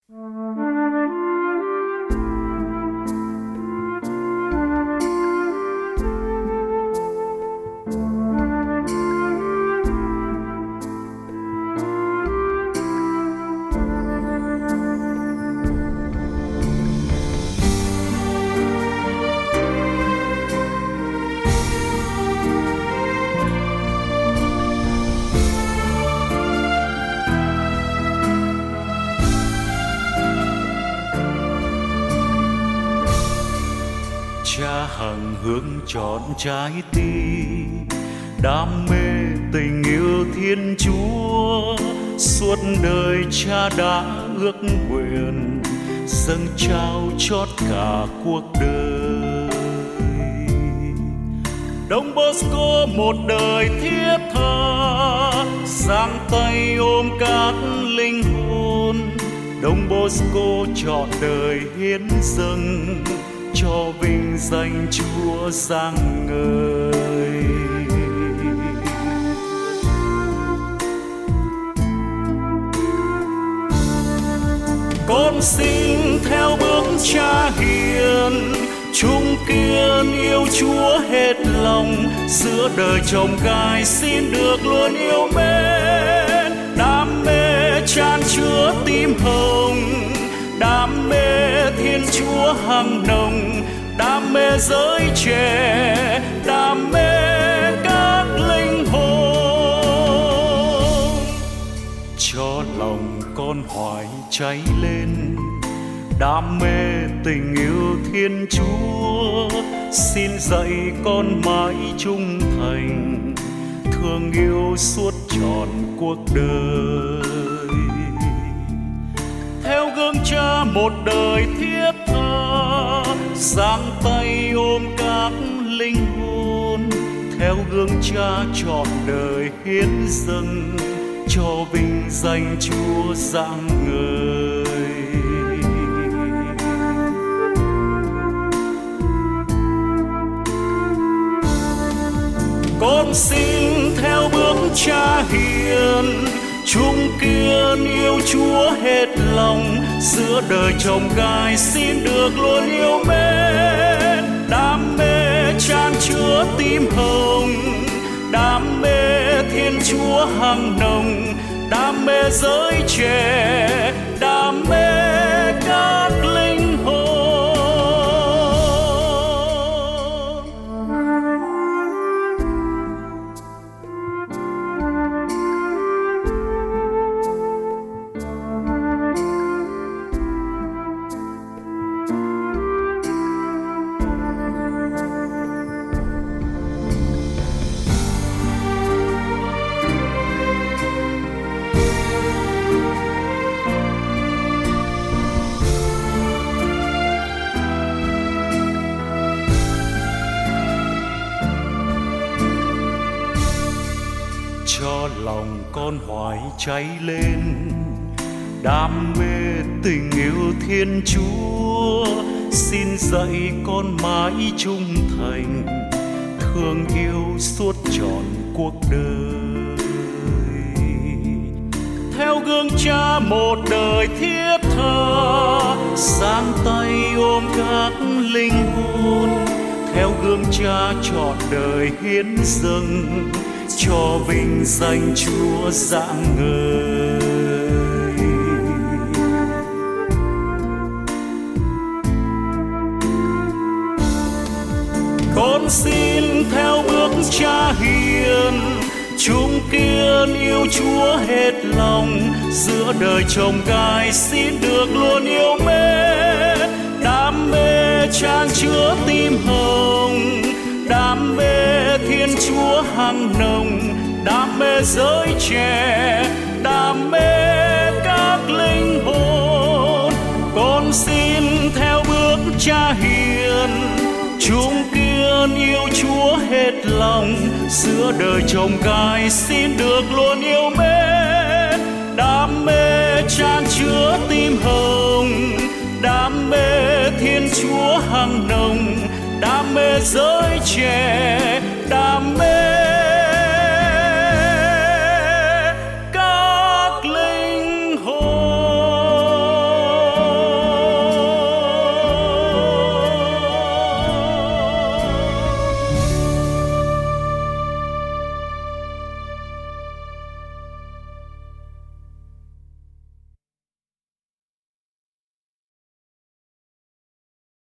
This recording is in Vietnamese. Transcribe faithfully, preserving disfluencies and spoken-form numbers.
Cha hằng hướng trọn trái tim, đam mê tình yêu Thiên Chúa. Suốt đời Cha đã ước nguyện dâng trao chót cả cuộc đời. Don Bosco một đời thiết tha, giang tay ôm các linh hồn. Don Bosco trọn đời hiến dâng cho vinh danh Chúa rạng ngời. Con xin theo bước Cha hiền, chung kiên yêu Chúa hết lòng. Giữa đời trồng cài xin được luôn yêu mến, đam mê chan chứa tim hồng, đam mê Thiên Chúa hằng nồng, đam mê giới trẻ, đam mê các linh hồn. Cho lòng con hoài cháy lên, đam mê tình yêu Thiên Chúa. Xin dạy con mãi trung thành, thương yêu suốt trọn cuộc đời. Theo gương Cha một đời thiết tha, giang tay ôm các linh hồn. Theo gương Cha trọn đời hiến dâng cho vinh danh Chúa rạng ngời. Con xin theo bước Cha hiền, chung kiên yêu Chúa hết lòng. Giữa đời trồng cài xin được luôn yêu mến, đam mê chan chứa tim hồng, đam mê Thiên Chúa hằng nồng, đam mê giới trẻ, đam mê các linh hồn. Cho lòng con hoài cháy lên, đam mê tình yêu Thiên Chúa. Xin dạy con mãi trung thành, thương yêu suốt trọn cuộc đời. Theo gương Cha một đời thiết tha, giang tay ôm các linh hồn. Theo gương Cha trọn đời hiến dâng cho vinh danh Chúa rạng ngời. Con xin theo bước Cha hiền, chung kiên yêu Chúa hết lòng. Giữa đời trồng cài xin được luôn yêu mến, đam mê chan chứa tim hồng, đam mê Thiên Chúa hằng nồng, đam mê giới trẻ, đam mê các linh hồn. Con xin theo bước Cha hiền, chung kiên yêu Chúa hết lòng. Giữa đời trồng cài xin được luôn yêu mến, đam mê chan chứa tim hồng, đam mê Thiên Chúa hằng nồng, đam mê giới trẻ,